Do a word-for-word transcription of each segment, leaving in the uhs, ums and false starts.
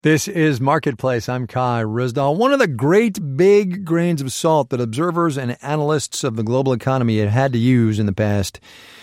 This is Marketplace. I'm Kai Ryssdal. One of the great big grains of salt that observers and analysts of the global economy have had to use in the past,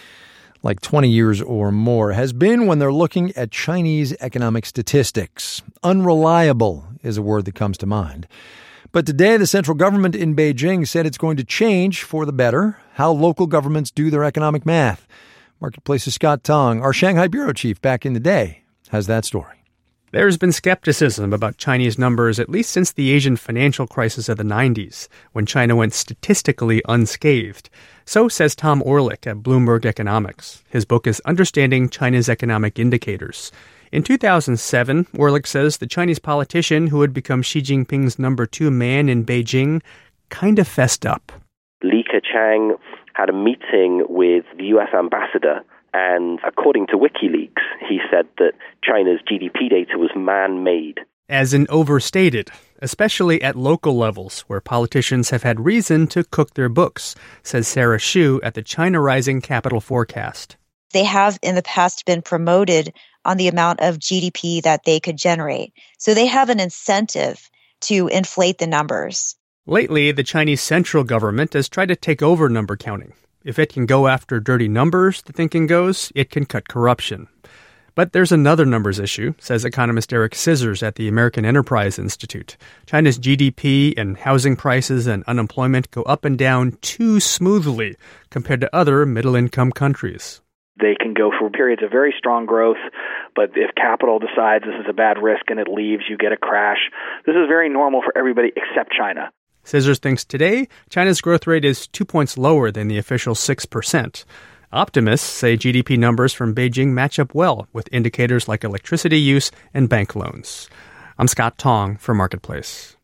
like twenty years or more, has been when they're looking at Chinese economic statistics. Unreliable is a word that comes to mind. But today, the central government in Beijing said it's going to change for the better how local governments do their economic math. Marketplace's Scott Tong, our Shanghai bureau chief back in the day, has that story. There's been skepticism about Chinese numbers at least since the Asian financial crisis of the nineties, when China went statistically unscathed. So says Tom Orlik at Bloomberg Economics. His book is Understanding China's Economic Indicators. In two thousand seven, Orlik says the Chinese politician who had become Xi Jinping's number two man in Beijing kind of fessed up. Li Keqiang had a meeting with the U S ambassador, and according to WikiLeaks, he said that China's G D P data was man-made. As in overstated, especially at local levels, where politicians have had reason to cook their books, says Sarah Hsu at the China Rising Capital Forecast. They have in the past been promoted on the amount of G D P that they could generate. So they have an incentive to inflate the numbers. Lately, the Chinese central government has tried to take over number counting. If it can go after dirty numbers, the thinking goes, it can cut corruption. But there's another numbers issue, says economist Eric Scissors at the American Enterprise Institute. China's G D P and housing prices and unemployment go up and down too smoothly compared to other middle-income countries. They can go for periods of very strong growth, but if capital decides this is a bad risk and it leaves, you get a crash. This is very normal for everybody except China. Scissors thinks today, China's growth rate is two points lower than the official six percent. Optimists say G D P numbers from Beijing match up well with indicators like electricity use and bank loans. I'm Scott Tong for Marketplace.